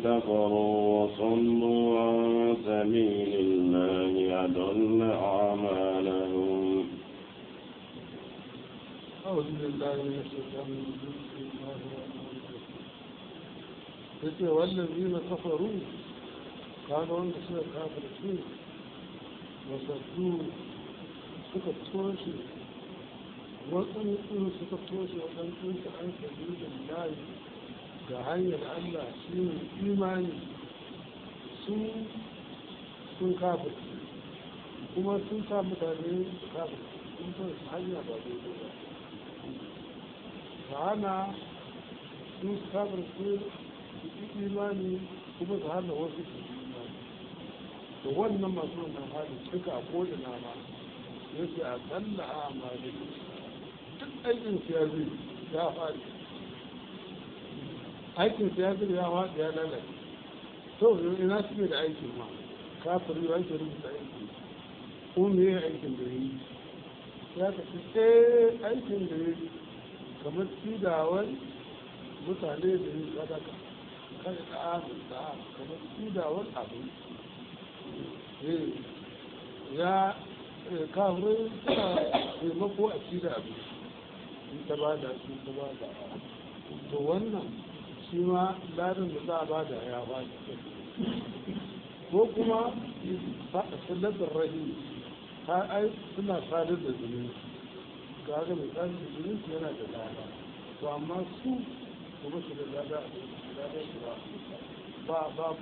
كفروا وصلوا عن سبيل الله أضل أعمالهم. أعوذ بالله من الشيطان الرجيم. بسم الله الرحمن الرحيم. والذين كفروا قالوا أن سوى كافر فيه وصدوا سكتوشي وأن سكتوشي وأن كنت عن سبيل الله كهيا الله شيء إيماني sun kafir kuma sun sa mutane kafir sun san hanya ba daidai ba ta hana sun kafir su yi imani kuma ta hana wasu su yi imani da wannan masu wannan hali suka a kodina ma yake a tsalla a amali duk aikin siyasi ya faɗi aikin siyasi ya faɗi ya lalace to ina suke da aikin ma kafiri ya ke rubuta aiki ko me ya aikin da yi ya ka ce aikin da yi kamar cidawar mutane da yi sadaka kada ta amin da kamar cidawar abin ya kafirai suna taimako a cida abin in ta ba da su ta ba da to wannan shi ma larin da za a ba da ya ba da ko kuma sallatar rahim ta ai suna sadar da zumunci ga ga mai sadar da zumunci yana da lada to amma su kuma su da lada su ba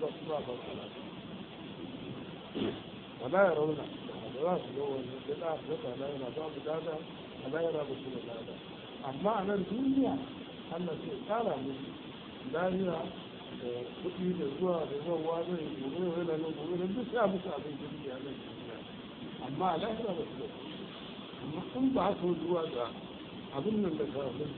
wala ya rauna da za su ga wani da za su zata layana babu lada a layana ba su da lada amma a nan duniya Allah sai tsara musu lahira da kuɗi da zuwa da zauwa zai gobe da nan gobe da duk sai musu abin jirgi a nan duniya amma a lahira ba su da amma in ba haka zuwa ga abin nan da karfin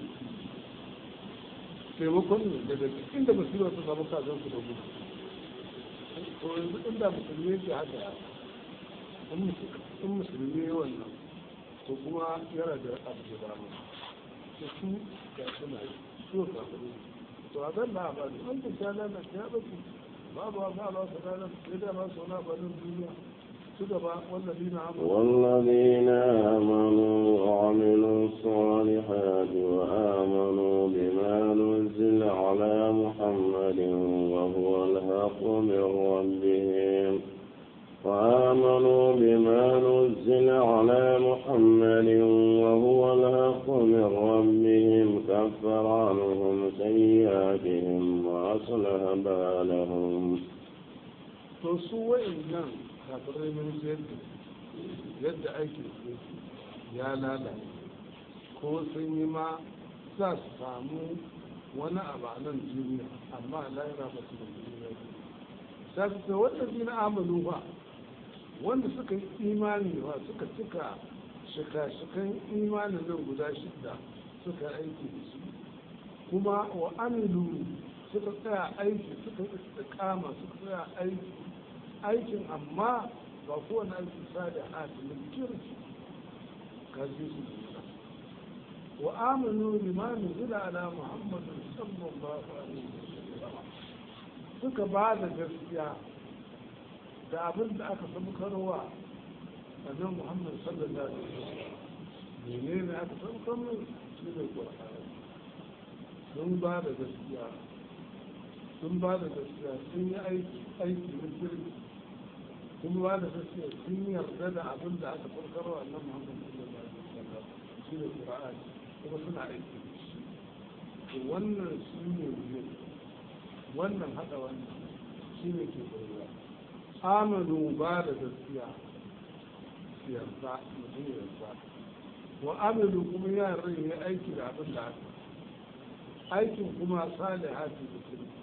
taimakon ne daga inda ba su yi wasu samu kazan su da gudu to yanzu inda musulmi ke haka in musulmi wannan to kuma yana da abu da dama to su ga suna yi su ga kuma to a zan na ba an ta sha lalata ya baki babu ba ba su lalata sai da ba su na barin duniya su gaba والذين آمنوا وعملوا الصالحات وآمنوا بما نزل على محمد وهو الحق من ربهم وآمنوا بما نزل على محمد وهو الحق من ربهم كفر عنهم سيئاتهم وأصلح بالهم. فسوى إنهم kafirai mun yadda aikin su ya lalace ko sun yi ma za su samu wani abu a nan duniya amma lahira ba su da duniya ta fita wanda zina amalu ba wanda suka yi imani ba suka cika shika-shikan imanin nan guda shidda suka aiki da su kuma wa amilu suka tsaya aiki suka kama suka tsaya aiki aikin amma ba kowane aiki sada hatimin kirki kaji su duka wa aminu limani zila ala muhammadin sallallahu alaihi wasallam suka ba da gaskiya da abin da aka samu karowa annabi muhammad sallallahu alaihi wasallam menene aka samu karowa shi ne qur'ani sun ba da gaskiya sun yi aiki na kirki sun ba da gaskiya sun yarda da abin da aka farkarwa annabi Muhammad sallallahu alaihi wasallam shi ne Qur'ani kuma suna aiki da shi to wannan shi ne wannan hada wannan shi ne ke koyuwa amanu ba da gaskiya yarda mutum yarda wa amilu kuma yaran ya aiki da abin da aka aikin kuma salihati da kirki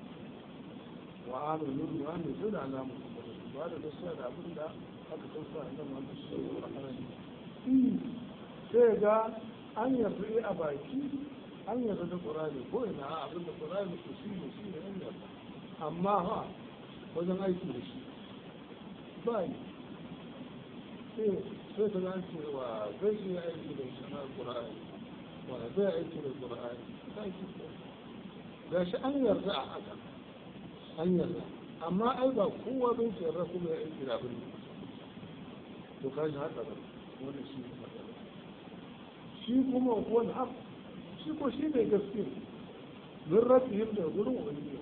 wa amilu da wani suna namu ba da gaskiya da abin da aka sauka a nan wanda shi ne sai ga an yarda a baki an yarda da ƙurani ko ina abin da ƙurani ku shi ne an yarda amma ha wajen aiki da shi ba yi sai ta zan cewa zai shi aiki da shi na ƙurani wanda zai aiki da ƙurani ga shi an yarda a haka an yarda amma ai ba kowa bai ce yarda kuma ya aiki da abin to ka shi haɗa ba wani shi ne matsala shi kuma wani haf shi ko shi ne gaske min rafihim da gurin wani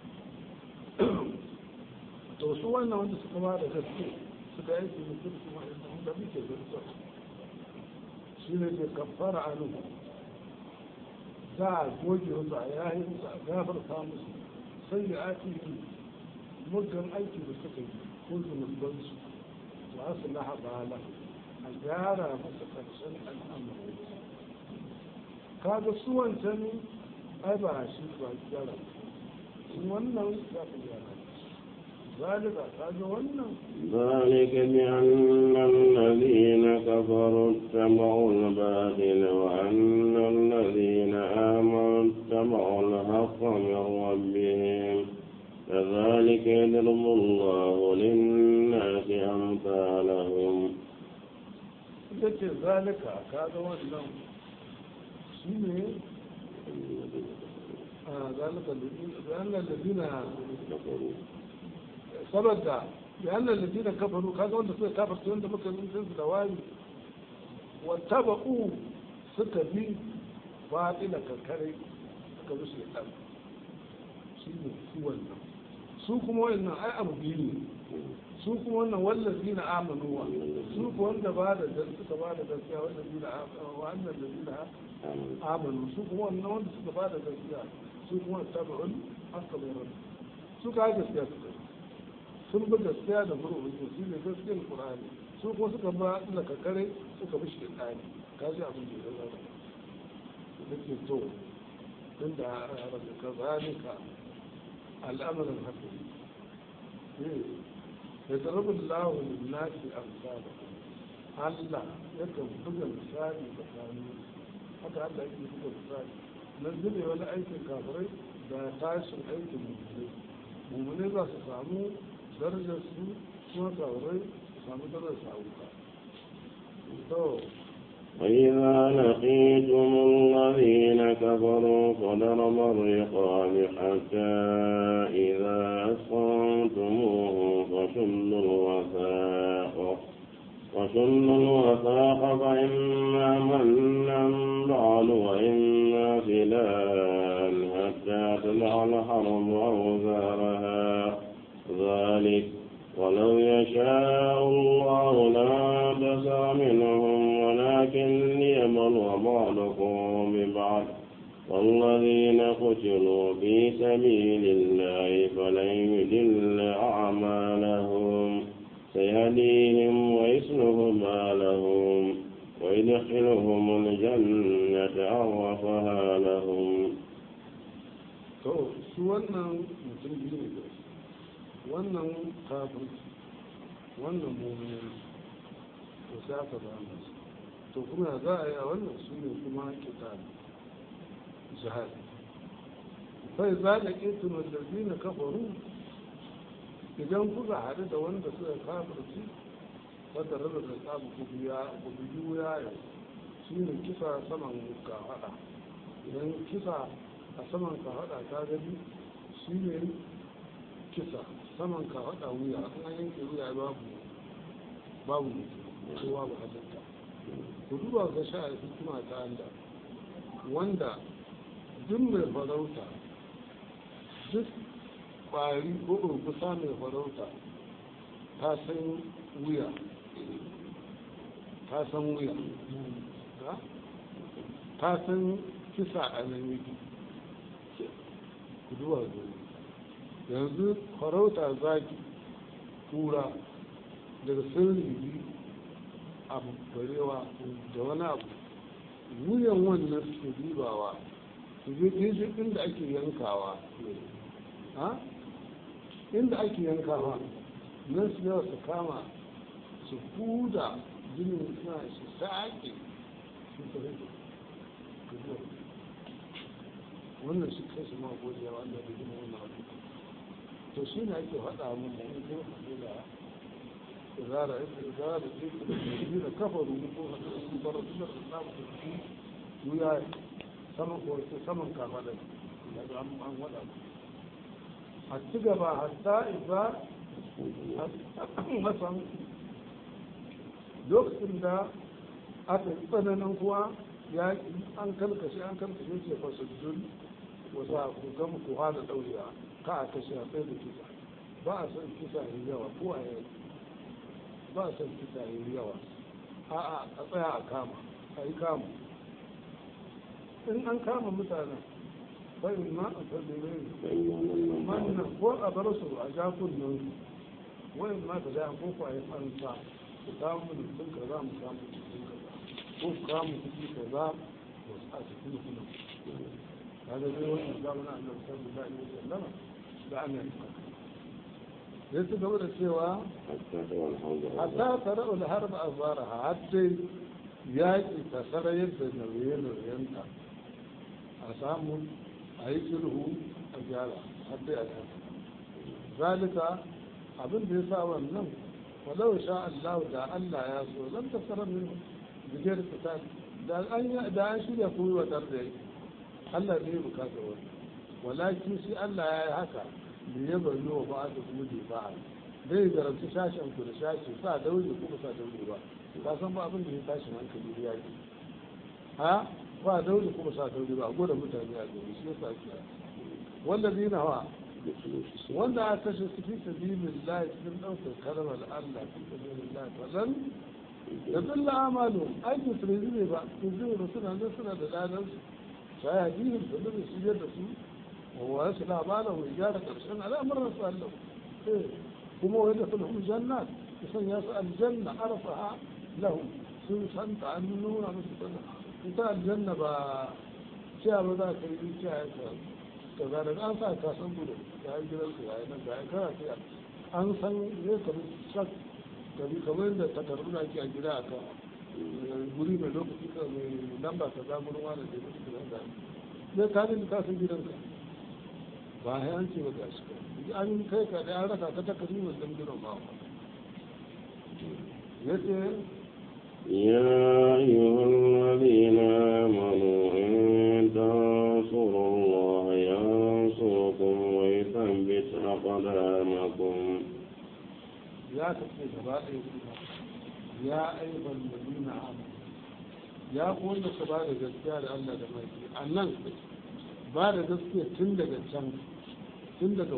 to su wannan wanda suka ba da gaske suka aiki da kuma su ma'aikata da muke zarta shi ne ke kafara anu za a goge musu a yayin musu a gafarta musu sai da ake yi muggan aiki da suka yi ko zunubansu ba su laha bala a gyara masa ƙarshen al'amari kaga su wancan ai ba shi ba gyara su wannan za ka gyara ذلك بأن الذين كفروا اتبعوا الباطل وأن الذين آمنوا اتبعوا الحق من ربهم كذلك يضرب الله للناس أمثالهم. ذلك هذا هو ذلك بأن الذين كفروا saboda bayan lalazina kafaru kaga wanda suka kafarta wanda muka yi su da wani wata ba'u suka bi batila kankare suka bi shaitan shi ne su wannan su kuma wannan ai abu biyu ne su kuma wannan wallazina amanuwa su kuma wanda ba da suka ba da gaskiya wallazina amanu su kuma wannan wanda suka ba da gaskiya su kuma tabi'un haka mai rabu su ka gaskiya su sun bi gaskiya da buru wajen su ne gaskiyar ƙur'ani su kuma suka ba da kakare suka bi shi ɗani ka ji abin da ya zama da ke to tun da ka zalika al'amarin haka ya tarabin lawon nasi amsala Allah yakan buga misali tsakanin haka Allah yake buga misali nan zube wani aikin kafirai da tashin aikin mummunai za su samu darajar su kuma saurai samu darajar sauka وإذا لقيتم الذين كفروا فضرب الرقاب حتى إذا أسخنتموهم فشلوا الوثاق فإما منا بعد وإما فداء حتى تضع الحرب أوزارها ذلك ولو يشاء الله لانتصر منهم ولكن ليبلو بعضكم ببعض والذين قتلوا في سبيل الله فلن يضل أعمالهم سيهديهم ويصلح بالهم ويدخلهم الجنة عرفها لهم. wannan kafin wannan mummuni to sai aka ba masu to kuma za a yi a wannan su ne kuma kitab jihar sai za da ƙetun wajen na kafaru idan kuka haɗu da wanda suka kafirci wadda raba da tsabu ku biyu yaya shi ne kisa saman kafaɗa idan kisa a saman kafaɗa ta gani shi ne kisa saman ka haɗa wuya an yanke wuya babu kowa ba halitta ku duba ga sha hikima ta Allah wanda duk mai farauta duk ƙwari ko urkusa mai farauta ta san wuya ta san kisa a nan yake ku duba ga yanzu farauta zaki kura daga sirri abu barewa da wani abu wuyan wannan su ribawa su je shi inda ake yankawa nan su yawa su kama su huda jinin suna su sake su rage wannan shi kai su ma godiya wanda da jinin wannan abu to shi ne ake faɗa mun da in kun haɗu da izara da kafaru ko haɗu da su bar su da samu su wuya saman kafaɗa daga an waɗa a ci gaba hatta isa masan lokacin da aka yi tsananin kuwa ya an kalkashe ce fasujjun wasu a kukan kuwa da ɗaurewa ka a kashe a tsaye da kisa ba a son kisa yi yawa ko a yi ba a son kisa yi yawa a tsaya a kama a yi kama in an kama mutanen bayan ma a tabbere mannan ko a bar su a jakun nan wayan ma ta da ko ku a yi fansa ku samu mutum kaza mu samu mutum kaza ko ku samu kuɗi kaza a cikin kuma هذا هو إسلامنا أن نصلي الله عليه وسلم بأن يفعل ليس قبل السوى حتى ترى الحرب أظهارها حتى يأتي تسرى يبدأ نوين وينتهى أسام أيكله أجالا حتى يأتي ذلك أبن بيسا والنم ولو شاء الله دا ألا يسوى لم تسرى منه بغير قتال دا أشي يقوي وترضي Allah ne bukata wani walakin shi Allah ya yi haka da ya bari wa ba da kuma ba zai garanci shashen ku da shashi sa daure kuma sa daure ba ka san ba abin da ya tashi hankali ya yi ha ba daure kuma sa daure ba gode mutane a gari shi yasa ake wallazi na wa wanda aka kashe su fi sabilillah cikin daukar kalmar Allah fi sabilillah falan da dalla amalu aikin su ne ba su zai suna da ladan فيهديهم فالذي سجد فيه وهو يسلع باله وإجارة كرسان على أمر رسال له هم ويدخلهم الجنات يسن يسأل الجنة عرفها لهم سنسان تعنون مثل انت الجنة شاب ذاك يجي كذلك أنسى كاسم بلو يا إجل الخيائن يا كاسيا أنسى يكب الشك كبير تكررنا كي أجراءك guri mai lokaci ka mai lamba ka zamurin wani da yake da zai kanin da kasan gidanka ba ya an ce ba ga shi an kai ka da an raka ka ta kari mai zamgiran ba ya ce يا أيها الذين آمنوا إن تنصروا الله ينصركم ويثبت أقدامكم يا تكفي تبادل يا أيها الذين آمنوا يا قول بعد gaskiya da Allah da mai annan ba da gaskiya tun daga can tun daga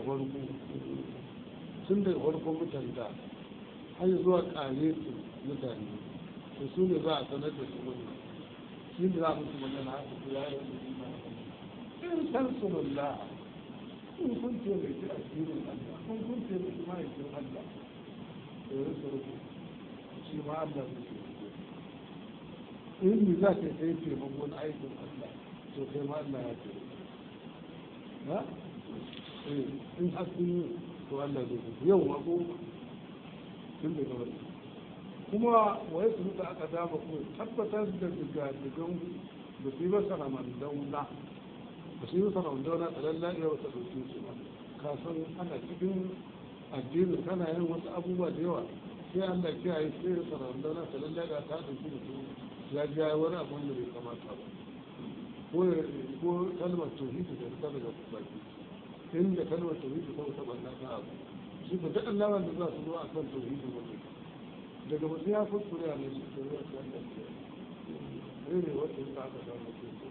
farko mutanda har zuwa kare su mutane to su ne za a sanar da su wannan shi ne za a musu magana a cikin yayin da in tansurullah in kun ce mai ji addinin Allah in kun ce mai ma'aikin Allah to ya surku shi ma Allah zai ce in ni za ka kai taimakon aikin Allah to kai ma Allah ya ce ha in hasini to Allah zai ce yau ma ko tun da gaba kuma waye su muka aka dama ko tabbatar da digadigan da su yi masa ramandauna ba su yi masa ramandauna tsalalla iya wata ɗauke su ba kasan ana cikin addini kana yin wasu abubuwa da yawa sai Allah kiyaye sai ya sanar da na sanar da ta dauki da su ya ji ya wani abun da bai kamata ba ko kalmar tauhidi da ta daga baki inda kalmar tauhidi ta wata banda ta abu shi ko duk Allah wanda za su zo a kan tauhidi wannan daga mutum ya kuskure ne shi ko ya san da ne wata ta aka samu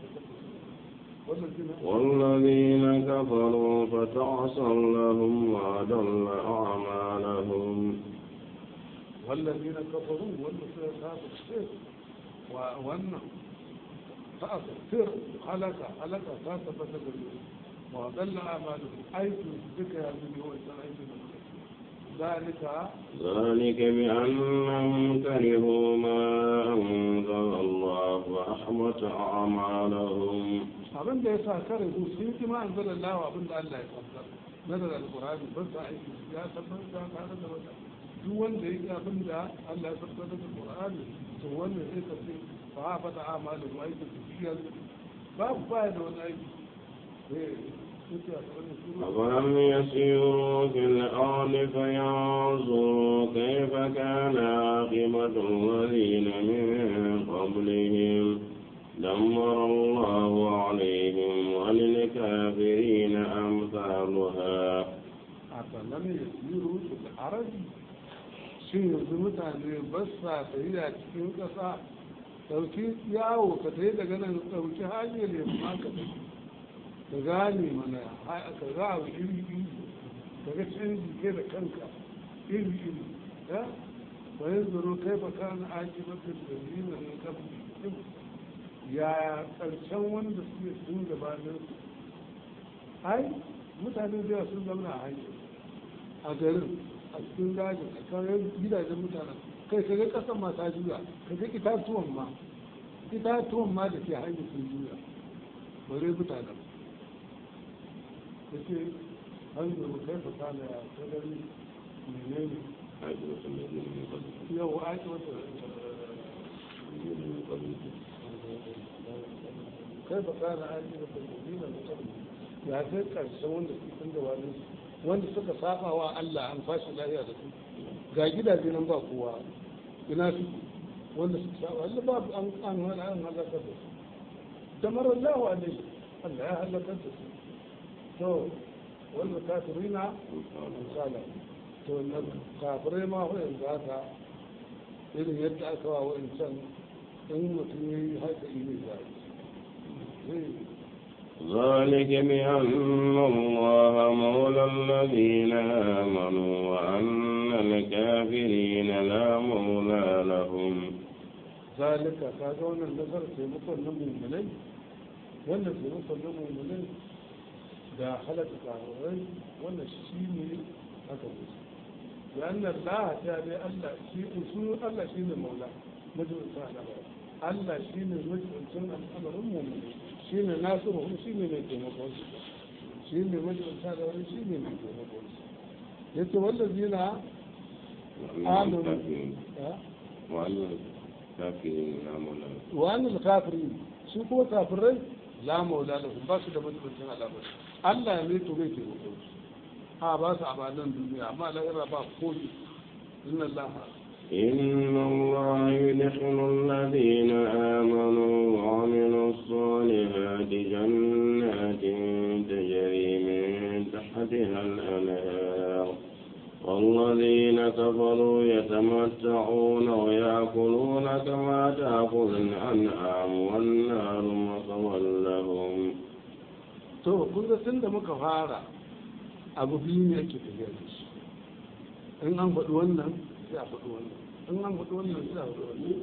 والذين كفروا فتعصى لهم وأضل أعمالهم والذين كفروا والذين كافر الشيخ وأن فأصر خلق فاتفت وأضل أعمالهم حيث ذكر هذه هو ذلك بأنهم كرهوا ما أنزل الله وأحبط أعمالهم abin da ya sa kare su sun ji ma anzala Allah wa abin da Allah ya saukar nazar alqur'ani ba sa aiki ya tabbata tare da wata duk wanda yake abin da Allah ya saukar da alqur'ani to wannan sai ka ce fa fa ta amalu wa aiki tafiyar babu baya da wani aiki أفلم يسيروا في الأرض فينظروا كيف كان عاقبة الذين من قبلهم دمر الله عليهم وللكافرين أمثالها lam yasiru fil arabi shin yanzu mutane ba sa tafiya cikin ƙasa ɗauki yawo ka tafi daga nan ɗauki hanyar yamma ka tafi ka gane mana ka za a iri iri daga canji ke da kanka iri iri ya bayan zuru kai ba kana aji mafi da zina ne kafin ya ƙarshen wanda suke sun gabanin su ai mutane da yawa sun zama a hanyar a garin a cikin dajin a kayan gidajen mutanen kai ka ga ƙasan ma ta juya ka ga itatuwan ma da ke hanyar sun juya bare mutanen da ke hanyar kai fa kana ya kadari menene yau aiki wata kai ba kana aiki da dalilin ya kai karshen wanda sun gabanin wanda suka saba wa Allah an fashi lafiya da su ga gidaje nan ba kowa ina su wanda suka saba Allah ba an halakar da su da marar lawa alai Allah ya halakar da su to wanda kafirina misala to na kafirai ma wa yanzu haka irin yadda aka wa wa'incan in mutum ya yi haka ne zai ذلك بأن الله مولى الذين آمنوا وأن الكافرين لا مولى لهم ذلك كاجون النظر في مصر المؤمنين ولا في مصر المؤمنين داخلة الكافرين ولا الشيء هكذا لأن الله تعالى الله شيء أصول الله شيء المولى مجد سهل الله شيء مجد سهل الأمر المؤمنين شيء ناصره شيء من الجمهور شيء مجد سهل شيء من الجمهور يتولدين آمنوا وأن الكافرين شو هو كافرين لا مولى لهم بس ده مجد سهل الأمر الله يميت بيته وقوله بس عبادان الدنيا ما لا يرى باب قول إن الله يدخل الذين آمنوا وعملوا الصالحات جنات تجري من تحتها الأنهار والذين كفروا يتمتعون ويأكلون كما تأكل الأنعام والنار مثوى لهم. تو كنت سند مكفارة abu biyu ne ake tafiya da shi in an faɗi wannan sai a faɗi wannan in an faɗi wannan sai a faɗi wannan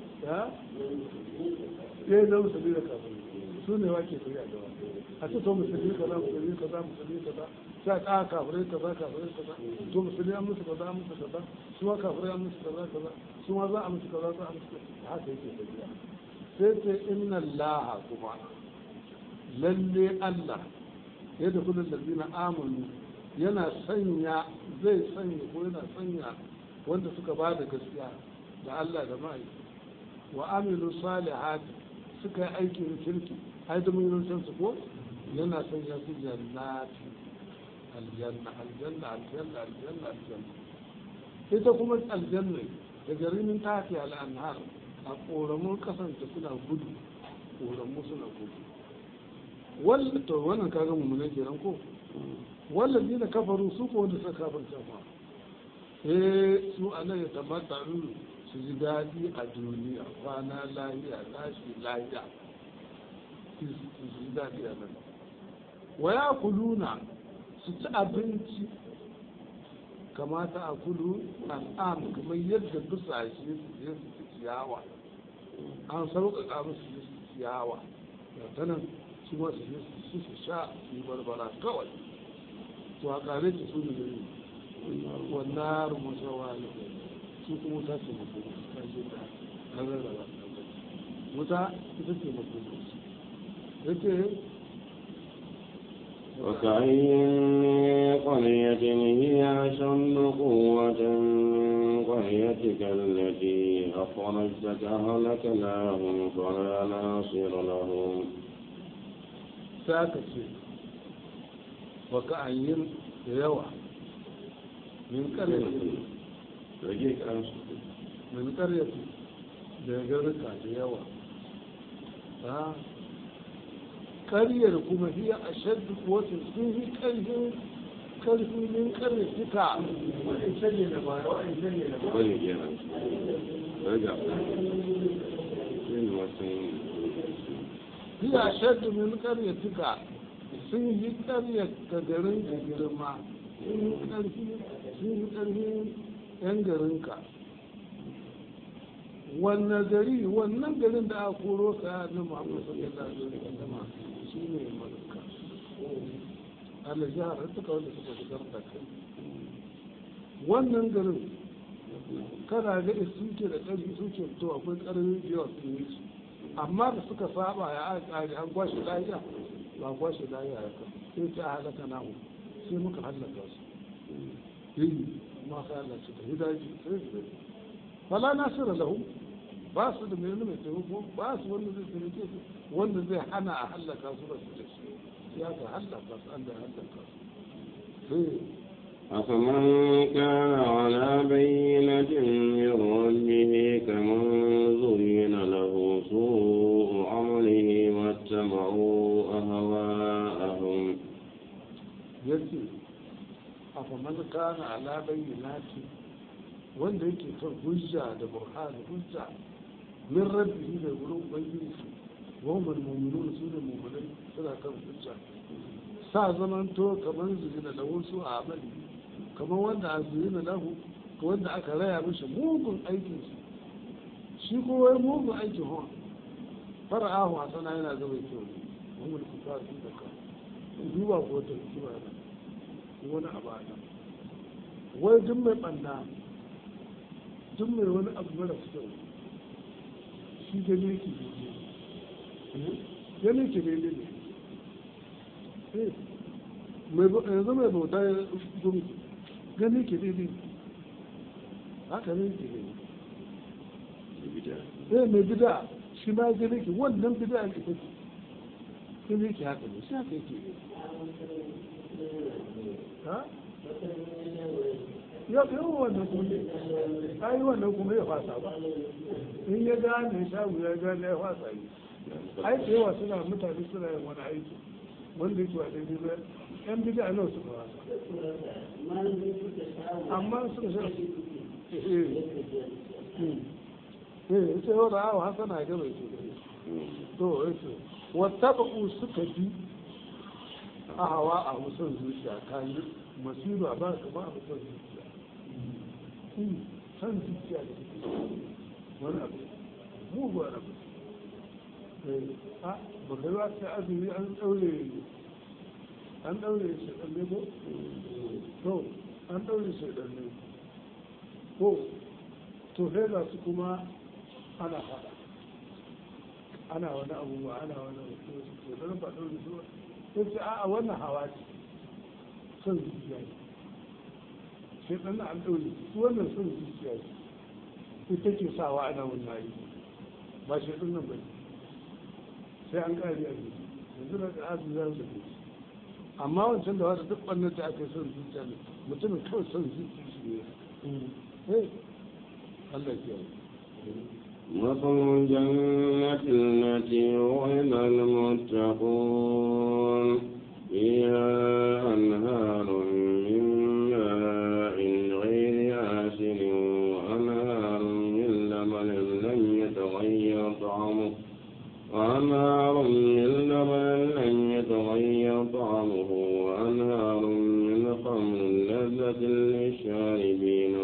ya yi zama sabi da kafin su ne wa ke tafiya da wani a ce to musulmi kaza musulmi kaza musulmi kaza sai a ƙara kafirai kaza kafirai kaza to musulmi an musu kaza an musu kaza su ma kafirai an musu kaza kaza su ma za a musu kaza za a musu kaza haka yake tafiya sai ce inna allaha kuma lalle allah yadda kudin da amanu yana sanya zai sanya ko yana sanya wanda suka ba da gaskiya da Allah da mai wa amilu salihati suka yi aikin kirki ai da mun san su ko yana sanya su jannati aljanna aljanna aljanna aljanna aljanna ita kuma aljanna da garin tafi al-anhar a koramun kasance suna gudu koramu suna gudu wal to wannan kaga mu ne kenan ko wallazi da kafaru su ko wanda suka kafirta fa su anan ya tabbata su ji dadi a duniya kwana lahiya tashi lahiya su ji dadi a nan waya kuluna su ci abinci kamata a kudu al'am kamar yadda dusashe su je su ci ciyawa an sauƙaƙa musu su ci ciyawa da nan su masu su sha su yi barbara kawai to a kare ta su ne wannan rumusawa ne su kuma wuta ce mafi kashe ta ƙarar da wuta ita ce mafi yake وكأي من قرية هي أشد قوة من قريتك التي أخرجتك أهلكناهم فلا ناصر لهم ساكت وكأي يوى من قرية من قرية بيقرك يوى ƙaryar kuma hiya a shaddu wata sun yi ƙarfin karfi min karfi fika bane kenan daga yin wasu hiya shaddu min karfi fika sun yi karya ka garin ka girma sun yi karfi yan garinka wannan garin da aka koro ka na Muhammadu sallallahu alaihi wasallam shi ne Makka Allah ya haranta wanda suka shigar da kai wannan garin kana ga suke da ƙarfi suke to akwai ƙarfi da yawa sun yi amma da suka saba ya ƙari an kwashe lafiya ba kwashe lafiya ya kan sai ta halaka namu sai muka halaka su yi ma ka Allah su da hidaji sai su fala nasira lahu ba su da mai taimako ba su wanda zai taimake su wanda zai hana a hallaka su da su da shi ya ka hallaka su an da hallaka su أفمن كان على بينة من ربه كمن زين له سوء عمله واتبعوا أهواءهم يكفي أفمن كان على بينة wanda yake kan hujja da burhan hujja min rabbihi da gurin ubangiji wa man mu'minun su da mu'minai suna kan hujja sa zaman to kamar zina da wasu a amali kamar wanda a zina lahu ko wanda aka raya mishi mugun aikin shi ko wai mugun aikin hon fara'ahu hasana yana zama kyau mugun kuka su da ka duba ko ta kiba da wani abu a nan wai duk mai ɓanna duk mai wani abu mara kyau shi gane ki gane ki ne yanzu mai bauta ya gumi gane ki ne haka ne ki ne mai bida shi ma gane ki wannan bida ne take gane ki haka ne shi haka yake ha ya fi wannan kuma ai wannan kuma ya fasa ba in ya gane shagu ya gane ya fasa yi ai da yawa suna mutane suna yin wani aiki wanda yake wa daidai ba yan bida nan suka fasa amma suka sha sai yau da awa haka na gaba ce to yace wata ba'u suka bi a hawa a musan zuciya kayi masiru a ba ka ba a musan zuciya san zuciya da wani abu muguwar abu a ba kai ba ta azumi an daure shaidan ne ko to an daure shaidan ne ko to sai ga su kuma ana fada ana wani abubuwa ana wani abubuwa to dan ba daure su sai ce a wannan hawa ce son zuciya ne sai ɗan an ɗaure su wannan son zuciya ce ita ke sawa ana wannan yi ba shi ɗin nan ba sai an ƙari a jiki yanzu na ƙasa za su ke amma wancan da wata duk ɓannan da aka yi son zuciya ne mutumin kawai son zuciya shi ne Allah ke yi مثل الجنة التي وعد المتقون فيها أنهار من ماء غير آسن وأنهار من لبن لم يتغير طعمه وأنهار من خمر لذة للشاربين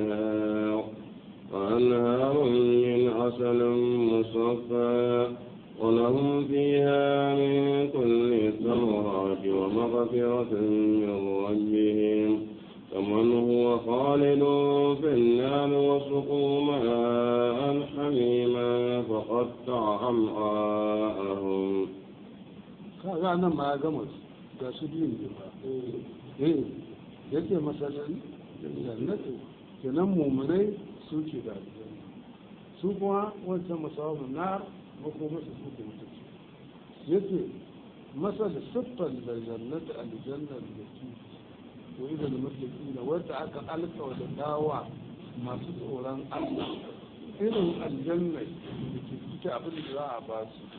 وأنهار من عسل مصفى ولهم فيها من كل الثمرات ومغفرة من ربهم كمن هو خالد في النار وسقوا ماء حميما فقطع أمعاءهم. kaga nan ma ya gama ga su biyun ne ba yake masalan jannatu kenan mummunai suke da aljanna su kuma wancan masawun nar makoma su suke mutunci yake masal siffar da jannatu aljanna da ke wa idan mutlaqi da wanda aka alƙa da dawa masu tsoron Allah irin aljanna da ke cikin abin da za a ba su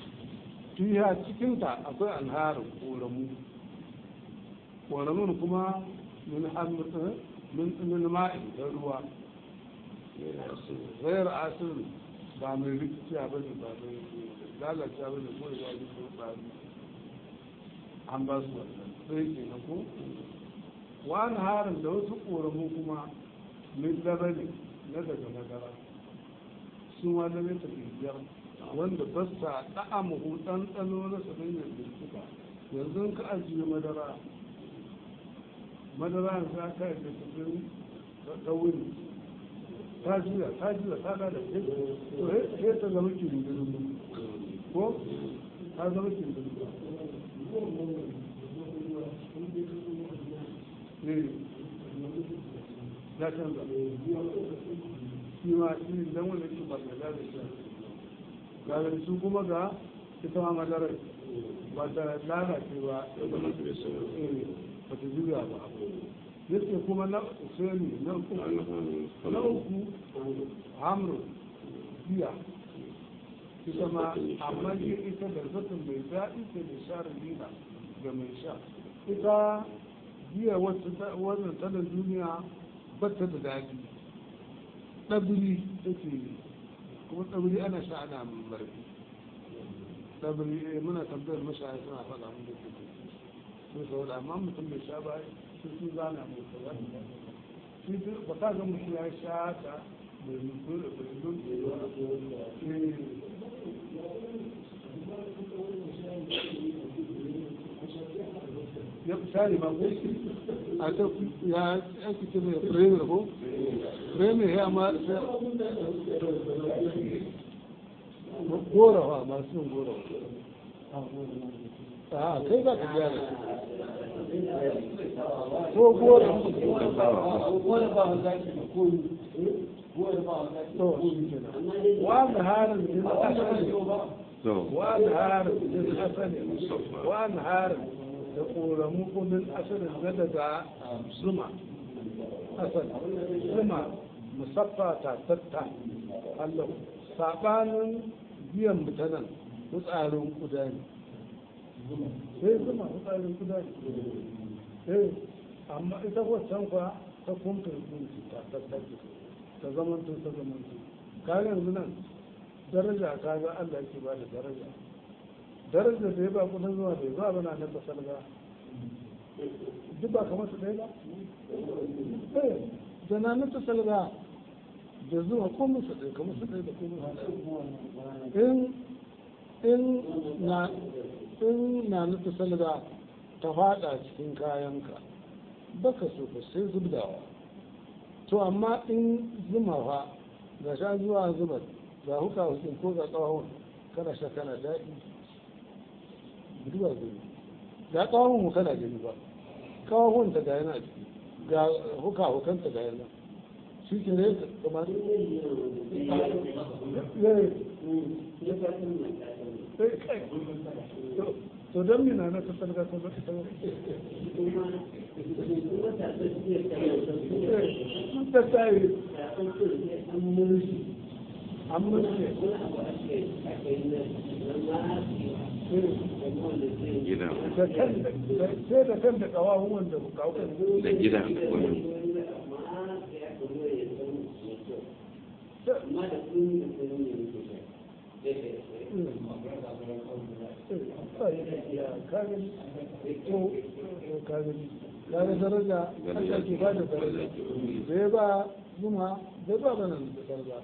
fiya cikinta akwai alharin ƙoramu kuma min ma'in da ruwa غير عسل ba mai rikici ba ne ba mai lalata ba ne ko ya yi ko tsari an ba su wannan sai ke na ko wani harin da wasu ƙoramu kuma min labari na daga madara sun wani ne tafiyar wanda ba sa ɗa'amuhu ɗanɗano na sanayyar birkita yanzu ka ajiye madara yanzu aka yi da tafiyin ɗaurin ta juya ta gada sai ta zama kirin ko ta zama kirin ya canza shi ma shi dan wanda ke ba da gagar su kuma ga ita ma madarar ba ta lalace ba ba ta juya ba yake kuma na useni na uku hamru biya ita ma amma ita da zaton mai daɗi ce da sharar dina ga mai sha ita biya wannan tsanin duniya bata da daɗi ɗabiri take kuma ɗabiri ana sha ana marfi ɗabiri muna tambayar mashaya suna faɗa mun da ke sun saboda amma mutum mai sha ba sun zana mai kaza shi ba ka ga mutum ya sha ta da mutum da mutum ya share ma ko a ta ya ake ce mai premier ko premier ya ma gorawa masu yin gorawa a kai za ka gyara ko gora wani harin da asali wani harin da asali wani harin da ƙoramu kudin asalin na daga zuma asali zuma musaffa tattatta Allah saɓanin biyan mutanen tsarin kuda ne sai zuma tsarin kuda ne amma ita waccan kwa ta kumfin kunci tattatta ta zamanto kayan yanzu nan daraja kaga Allah ke ba da daraja da ya ba kudin zuwa bai ba bana nan da salga duk ba kamar su ɗaya ba da na nan ta salga da zuwa ko musu ɗaya kamar su ɗaya da kuma in na nufi salga ta fada cikin kayanka baka so ka sai zubdawa to amma in zuma fa ga sha zuwa zubar ga huka hukun ko ga tsawon kana sha kana daɗi duba gani ga tsawon mu kana gani ba kawahun ta ga yana ciki ga huka hukan ta ga yana shi ke ne kamar to don mina na ta sarga ta zai ta ta tsaye an mulki sai da kan da kawahun wanda kawo da gida da wani kaga daraja Allah ke ba da daraja zai ba zuma zai ba bana da daraja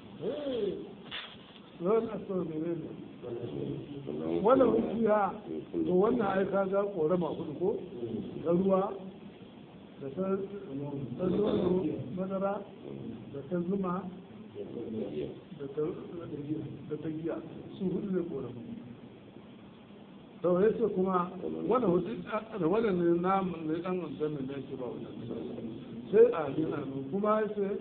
ran asar da ne wannan hukiya to wannan ai kaga korama hudu ko da ruwa da ta madara da ta zuma da ta giya su hudu ne korama to ya ce kuma wani hudu da waɗanda namun ne ɗan aljanna da yake ba wannan sai a dina kuma ya ce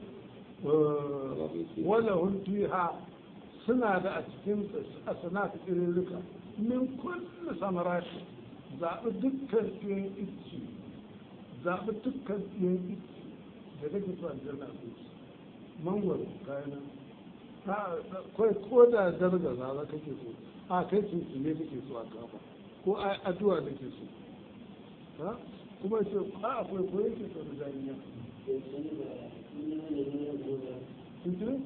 wani hudu ha suna da a cikin asanat irirrika min kullu samarati zaɓi dukkan ɗiyan ici zaɓi dukkan ɗiyan ici da kake so aljanna a kuci mangwaro kayan kai ko da darga zara kake so a kai cinci ne kake so a kafa ko addu'a da ke so kuma ce a akwai koyi ke sau da zaniya tuntun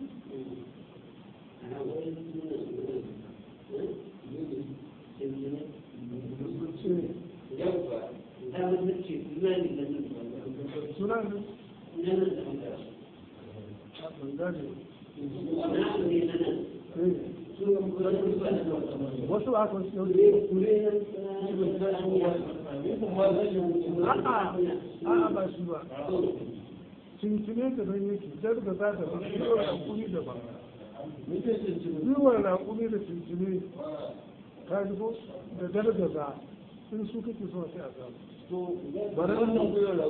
suna ne a bangare wasu aka yau a'a ba shi ba cincine da ban yake jar da za ta ba yiwuwar raƙumi da ba yiwuwar raƙumi da cincine ta jibo da gargaza in su kake so sai a samu bari an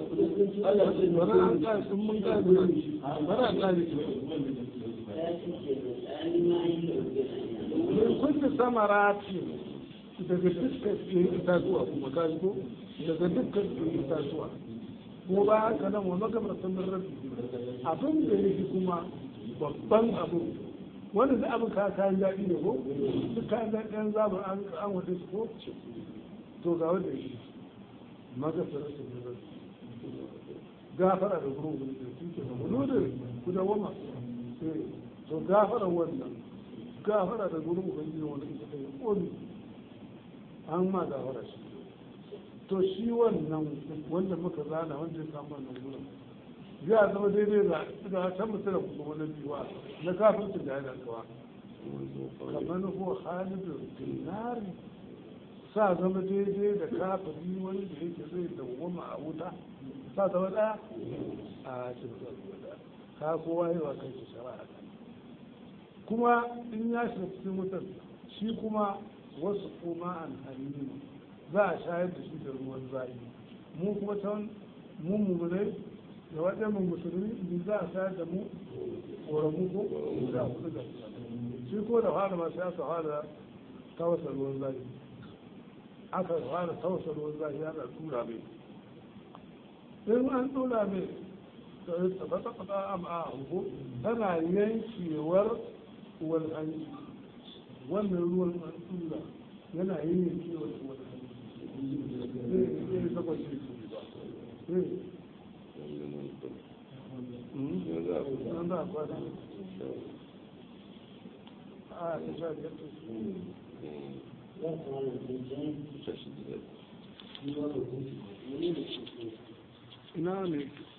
ƙari sun mun ƙari bari an ƙari min kunti samarati daga dukkan itatuwa kuma ka ko daga dukkan itatuwa ko ba haka nan wa magabartan min rabbi abin da yake kuma babban abu wanda da abin kayan daɗi ne ko duk kayan daɗin zaɓin an wata su ko to ga wanda yake magabartan min rabbi gafara da gurin gurin da suke da gudu da kudawama to gafara wannan gafara da gurin ubangiji wanda ita ta yi ƙoni an ma gafara shi to shi wannan wanda muka zana wanda ya samu wannan gurin ya zama daidai da can mutu da kuma wani biyuwa na kafin da ya dankawa kamar ko halibin dinari sa zama daidai da kafin wani da yake zai dawwama a wuta sa zama ɗaya a cikin ka kowa yi wa kai shi shara'a kuma in ya shiga cikin wutar shi kuma wasu kuma an hannu za a shayar da shi da ruwan zafi mu kuma can mun mummunai da wajen mu musulmi in za a shayar da mu ƙoramu ko da hudu da shi ko da fara masu aka fara tawasa ruwan zafi aka fara tawasa ruwan zafi yana tura mai in an tura mai tabbata a hanko tana yankewar uwar hanci wannan ruwan tura yana yankewar uwar hanci zai zaba shi ba a kwada a ta sha biyar ina ne